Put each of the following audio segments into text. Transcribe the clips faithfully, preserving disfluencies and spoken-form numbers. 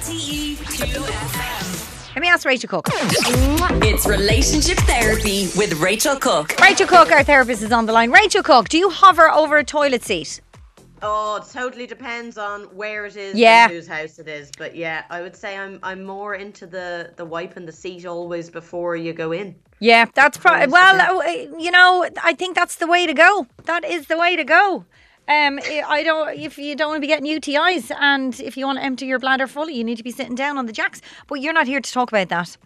R T E two F M. Let me ask Rachel Cook. It's Relationship Therapy with Rachel Cook. Rachel Cook, our therapist, is on the line. Rachel Cook, do you hover over a toilet seat? Oh, it totally depends on where it is Yeah. and whose house it is. But yeah, I would say I'm I'm more into the, the wiping the seat always before you go in. Yeah, that's probably, Always well, uh, you know, I think that's the way to go. That is the way to go. Um, I don't. If you don't want to be getting U T Is, and if you want to empty your bladder fully, you need to be sitting down on the jacks. But you're not here to talk about that.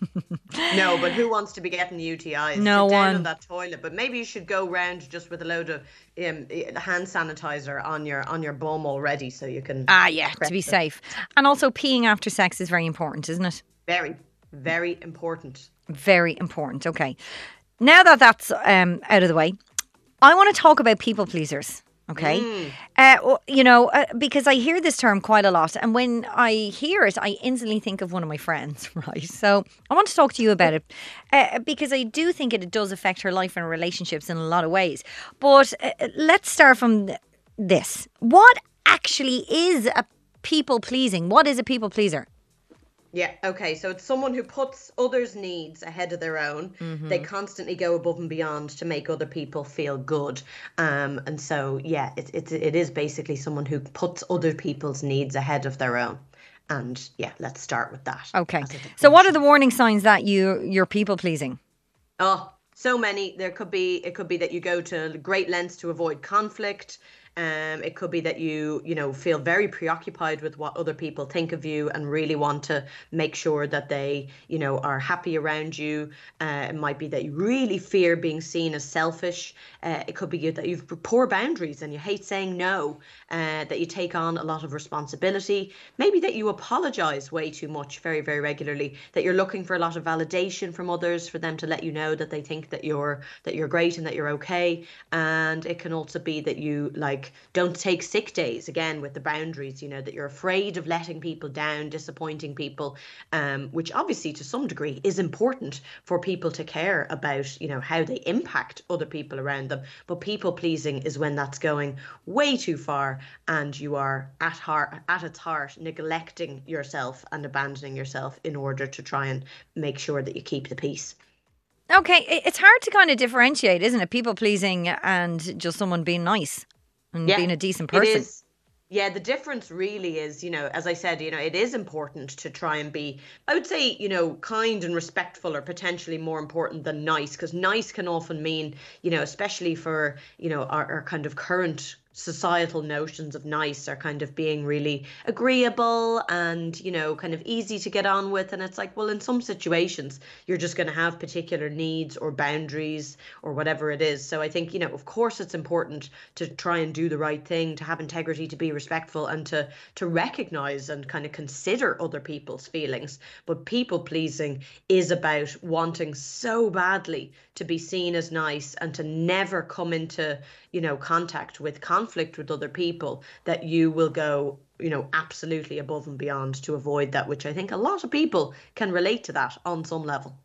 No, but who wants to be getting U T Is? No Sit down one. on that toilet. But maybe you should go round just with a load of um, hand sanitizer on your on your bum already, so you can. Ah, yeah, to prep be it. safe. And also, peeing after sex is very important, isn't it? Very, very important. Very important. Okay. Now that that's um, out of the way, I want to talk about people pleasers. Okay. Mm. Uh, w- you know, uh, because I hear this term quite a lot. And when I hear it, I instantly think of one of my friends, right? So I want to talk to you about it uh, because I do think it does affect her life and relationships in a lot of ways. But uh, let's start from th- this. What actually is a people pleasing? What is a people pleaser? Yeah, okay. So it's someone who puts others' needs ahead of their own. Mm-hmm. They constantly go above and beyond to make other people feel good. Um, and so, yeah, it, it, it is basically someone who puts other people's needs ahead of their own. And yeah, let's start with that. Okay. as a So what are definition. the warning signs that you, you're people pleasing? Oh, so many. There could be, it could be that you go to great lengths to avoid conflict. Um, it could be that you, you know, feel very preoccupied with what other people think of you and really want to make sure that they, you know, are happy around you. Uh, it might be that you really fear being seen as selfish. Uh, it could be that you've poor boundaries and you hate saying no, uh, that you take on a lot of responsibility. Maybe that you apologize way too much, very, very regularly, that you're looking for a lot of validation from others for them to let you know that they think that you're, that you're great and that you're okay. And it can also be that you like, don't take sick days, again with the boundaries, you know, that you're afraid of letting people down, disappointing people, um, which obviously to some degree is important for people to care about, you know, how they impact other people around them. But people pleasing is when that's going way too far and you are at heart, at its heart, neglecting yourself and abandoning yourself in order to try and make sure that you keep the peace. Okay, it- it's hard to kind of differentiate, isn't it? People pleasing and just someone being nice and being a decent person. It is. Yeah, the difference really is, you know, as I said, you know, it is important to try and be, I would say, you know, kind and respectful are potentially more important than nice, because nice can often mean, you know, especially for, you know, our, our kind of current societal notions of nice are kind of being really agreeable and, you know, kind of easy to get on with. And it's like, well, in some situations, you're just going to have particular needs or boundaries or whatever it is. So I think, you know, of course, it's important to try and do the right thing, to have integrity, to be respectful and to to recognize and kind of consider other people's feelings. But people pleasing is about wanting so badly to be seen as nice and to never come into, you know, contact with conflict with other people, that you will go, you know, absolutely above and beyond to avoid that, which I think a lot of people can relate to that on some level.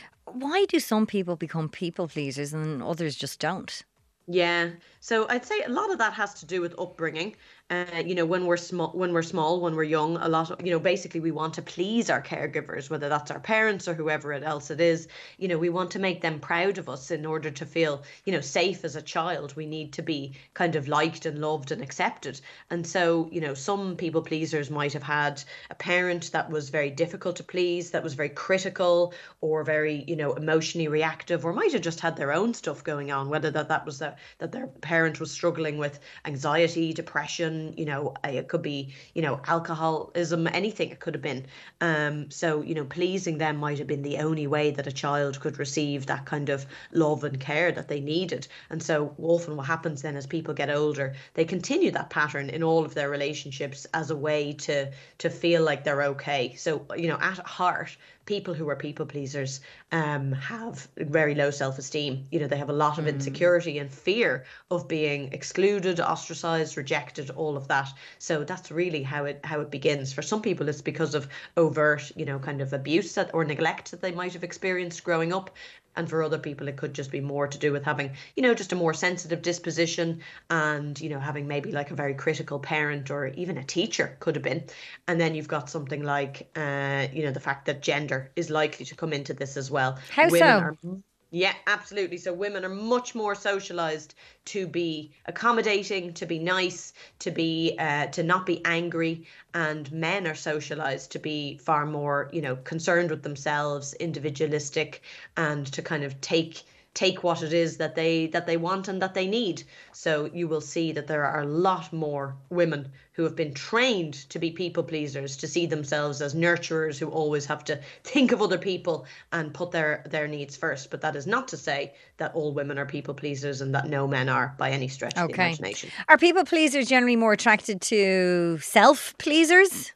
Why do some people become people pleasers and others just don't? Yeah, so I'd say a lot of that has to do with upbringing. Uh, you know, when we're small, when we're small, when we're young, a lot of, you know, basically we want to please our caregivers, whether that's our parents or whoever else it is. You know, we want to make them proud of us in order to feel, you know, safe as a child. We need to be kind of liked and loved and accepted. And so, you know, some people pleasers might have had a parent that was very difficult to please, that was very critical or very, you know, emotionally reactive, or might have just had their own stuff going on, whether that, that was that, that their parent was struggling with anxiety, depression, you know, it could be, you know, alcoholism, anything it could have been. Um, so, you know, pleasing them might have been the only way that a child could receive that kind of love and care that they needed. And so often what happens then as people get older, they continue that pattern in all of their relationships as a way to to feel like they're okay. So, you know, at heart, people who are people pleasers um, have very low self-esteem. You know, they have a lot of insecurity and fear of being excluded, ostracized, rejected, all of that. So that's really how it how it begins. For some people, it's because of overt, you know, kind of abuse that, or neglect that they might have experienced growing up. And for other people, it could just be more to do with having, you know, just a more sensitive disposition and, you know, having maybe like a very critical parent or even a teacher could have been. And then you've got something like, uh, you know, the fact that gender is likely to come into this as well. How Women so? are Yeah, absolutely. So women are much more socialized to be accommodating, to be nice, to be uh, to not be angry, and men are socialized to be far more, you know, concerned with themselves, individualistic, and to kind of take take what it is that they that they want and that they need. So you will see that there are a lot more women who have been trained to be people pleasers, to see themselves as nurturers who always have to think of other people and put their their needs first. But that is not to say that all women are people pleasers and that no men are by any stretch of the Okay. imagination. Are people pleasers generally more attracted to self pleasers?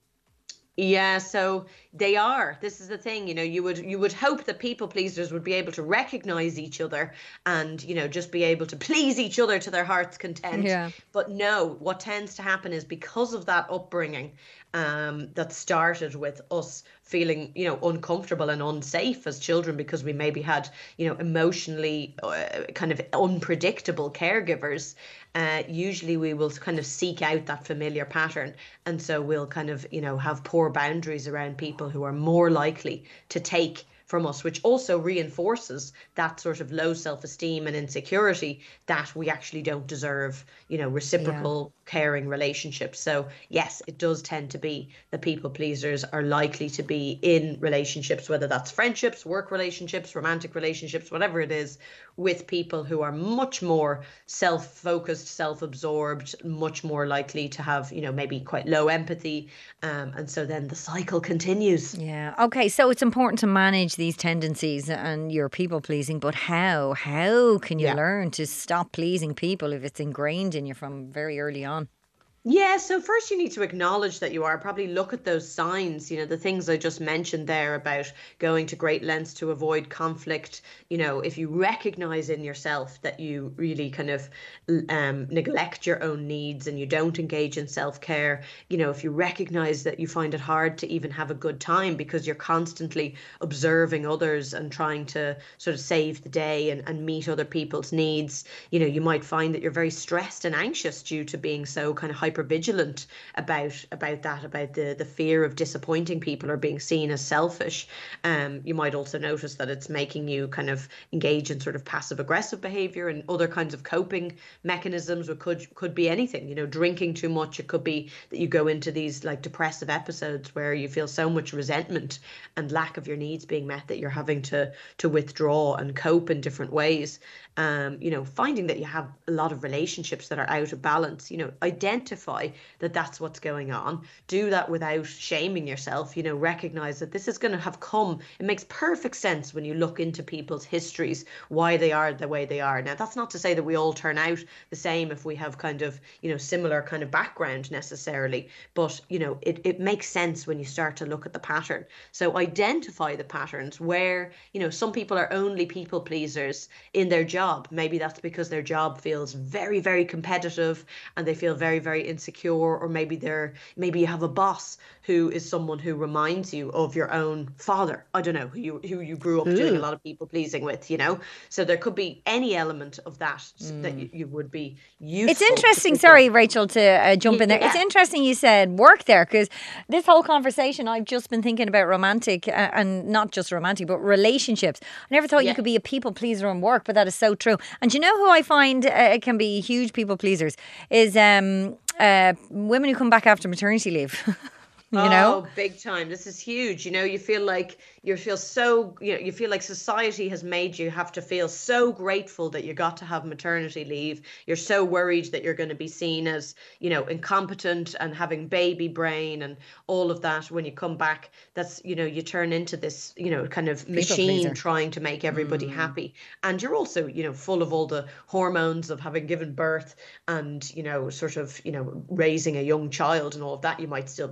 Yeah, so they are. This is the thing, you know, you would you would hope that people pleasers would be able to recognize each other and, you know, just be able to please each other to their heart's content. Yeah. But no, what tends to happen is because of that upbringing um, that started with us feeling, you know, uncomfortable and unsafe as children because we maybe had, you know, emotionally uh, kind of unpredictable caregivers. Uh, usually we will kind of seek out that familiar pattern. And so we'll kind of, you know, have poor boundaries around people who are more likely to take from us, which also reinforces that sort of low self-esteem and insecurity that we actually don't deserve, you know, reciprocal caring relationships. So yes, it does tend to be that people pleasers are likely to be in relationships, whether that's friendships, work relationships, romantic relationships, whatever it is, with people who are much more self-focused, self-absorbed, much more likely to have, you know, maybe quite low empathy. Um, and so then the cycle continues. Yeah. Okay. So it's important to manage these tendencies and your people pleasing, but how? How can you Yeah. learn to stop pleasing people if it's ingrained in you from very early on? Yeah, so first you need to acknowledge that you are, probably look at those signs, you know, the things I just mentioned there about going to great lengths to avoid conflict. You know, if you recognize in yourself that you really kind of um, neglect your own needs and you don't engage in self-care, you know, if you recognize that you find it hard to even have a good time because you're constantly observing others and trying to sort of save the day and, and meet other people's needs, you know, you might find that you're very stressed and anxious due to being so kind of hyper vigilant about about that, about the the fear of disappointing people or being seen as selfish. Um, you might also notice that it's making you kind of engage in sort of passive aggressive behavior and other kinds of coping mechanisms. It could could be anything, you know, drinking too much. It could be that you go into these like depressive episodes where you feel so much resentment and lack of your needs being met that you're having to to withdraw and cope in different ways. Um, you know, finding that you have a lot of relationships that are out of balance, you know, identify that that's what's going on. Do that without shaming yourself, you know, recognize that this is going to have come. It makes perfect sense when you look into people's histories, why they are the way they are. Now, that's not to say that we all turn out the same if we have kind of, you know, similar kind of background necessarily, but, you know, it, it makes sense when you start to look at the pattern. So identify the patterns where, you know, some people are only people pleasers in their job. Maybe that's because their job feels very, very competitive and they feel very, very insecure, or maybe they're maybe you have a boss who is someone who reminds you of your own father. I don't know, who you who you grew up Ooh. doing a lot of people pleasing with, you know. So there could be any element of that mm. that you, you would be useful. It's interesting. Sorry, Rachel, to uh, jump yeah. in there. It's interesting you said work there, because this whole conversation I've just been thinking about romantic uh, and not just romantic, but relationships. I never thought Yeah. you could be a people pleaser in work, but that is so true. And you know who I find uh, can be huge people pleasers is um, uh, women who come back after maternity leave. You know? Oh, big time. This is huge. You know, you feel like you feel so, you know, you feel like society has made you have to feel so grateful that you got to have maternity leave. You're so worried that you're going to be seen as, you know, incompetent and having baby brain and all of that. When you come back, that's, you know, you turn into this, you know, kind of machine pleaser. trying to make everybody mm. happy. And you're also, you know, full of all the hormones of having given birth and, you know, sort of, you know, raising a young child and all of that. You might still be breastfeeding.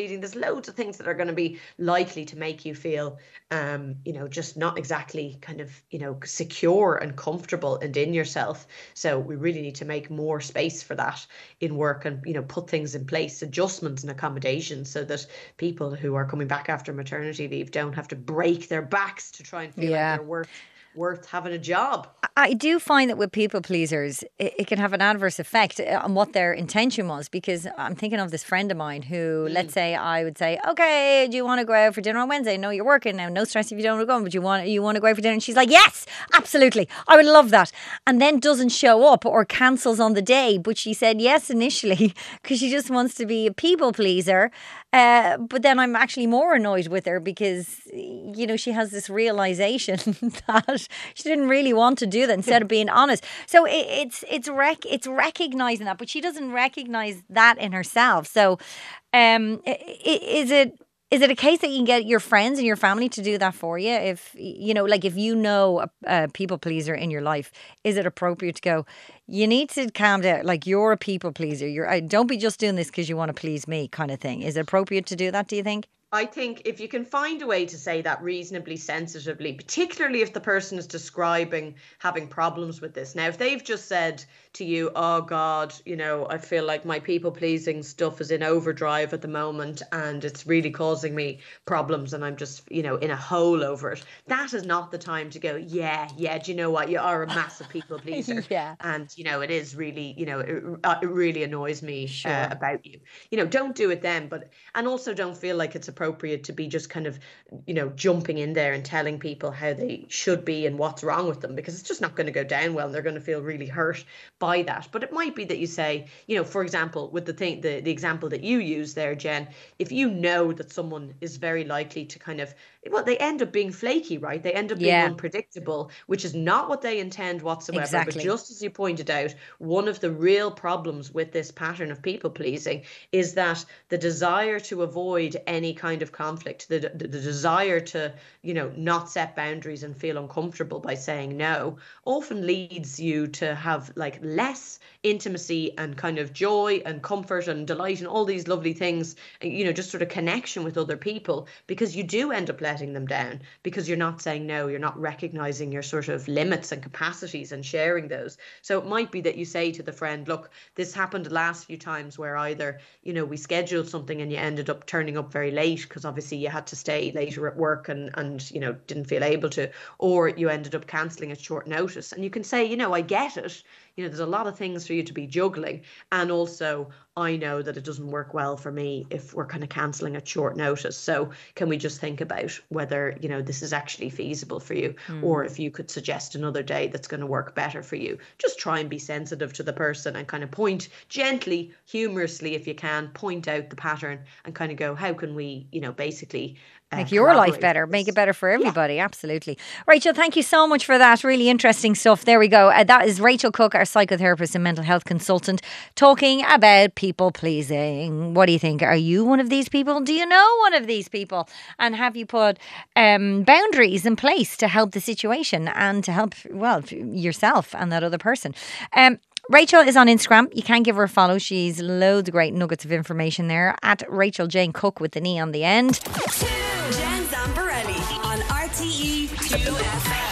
pleasing. There's loads of things that are going to be likely to make you feel, um, you know, just not exactly kind of, you know, secure and comfortable and in yourself. So we really need to make more space for that in work and, you know, put things in place, adjustments and accommodations so that people who are coming back after maternity leave don't have to break their backs to try and feel Yeah. like they're worth worth having a job. I do find that with people pleasers, it, it can have an adverse effect on what their intention was, because I'm thinking of this friend of mine who, mm. let's say I would say, okay, do you want to go out for dinner on Wednesday? No, you're working now. No stress if you don't want to go, but you want, you want to go out for dinner? And she's like, yes, absolutely. I would love that. And then doesn't show up or cancels on the day. But she said yes initially because she just wants to be a people pleaser. Uh, but then I'm actually more annoyed with her because, you know, she has this realization that she didn't really want to do that instead of being honest. So it, it's it's rec- it's recognizing that, but she doesn't recognize that in herself. So um, is it is it a case that you can get your friends and your family to do that for you? If, you know, like if you know a, a people pleaser in your life, is it appropriate to go, you need to calm down, like you're a people pleaser. You're don't be just doing this because you want to please me kind of thing. Is it appropriate to do that, do you think? I think if you can find a way to say that reasonably sensitively, particularly if the person is describing having problems with this. Now, if they've just said to you, oh God, you know, I feel like my people pleasing stuff is in overdrive at the moment and it's really causing me problems and I'm just, you know, in a hole over it. That is not the time to go, yeah, yeah, do you know what? You are a massive people pleaser. Yeah. And, you know, it is really, you know, it, uh, it really annoys me sure. uh, about you. You know, don't do it then. But, and also don't feel like it's a appropriate to be just kind of, you know, jumping in there and telling people how they should be and what's wrong with them, because it's just not going to go down well and they're going to feel really hurt by that. But it might be that you say, you know, for example, with the thing, the, the example that you use there, Jen, if you know that someone is very likely to kind of, well, they end up being flaky, right? They end up being yeah. unpredictable, which is not what they intend whatsoever. Exactly. But just as you pointed out, one of the real problems with this pattern of people pleasing is that the desire to avoid any kind of conflict, the, the, the desire to, you know, not set boundaries and feel uncomfortable by saying no, often leads you to have like less intimacy and kind of joy and comfort and delight and all these lovely things, you know, just sort of connection with other people, because you do end up letting them down because you're not saying no, you're not recognizing your sort of limits and capacities and sharing those. So it might be that you say to the friend, look, this happened the last few times where either, you know, we scheduled something and you ended up turning up very late because obviously you had to stay later at work and, and, you know, didn't feel able to, or you ended up cancelling at short notice. And you can say, you know, I get it. You know, there's a lot of things for you to be juggling. And also, I know that it doesn't work well for me if we're kind of cancelling at short notice. So can we just think about whether, you know, this is actually feasible for you, mm. or if you could suggest another day that's going to work better for you. Just try and be sensitive to the person and kind of point gently, humorously, if you can, point out the pattern and kind of go, how can we, you know, basically Uh, make your life better, make it better for everybody. Yeah. Absolutely. Rachel, thank you so much for that. Really interesting stuff. There we go. Uh, that is Rachel Cook, our psychotherapist and mental health consultant, talking about people pleasing. What do you think? Are you one of these people? Do you know one of these people? And have you put um, boundaries in place to help the situation and to help, well, yourself and that other person? Um, Rachel is on Instagram. You can give her a follow. She's loads of great nuggets of information there at Rachel Jane Cook with the knee on the end. Jen Zamparelli on R T E two F M.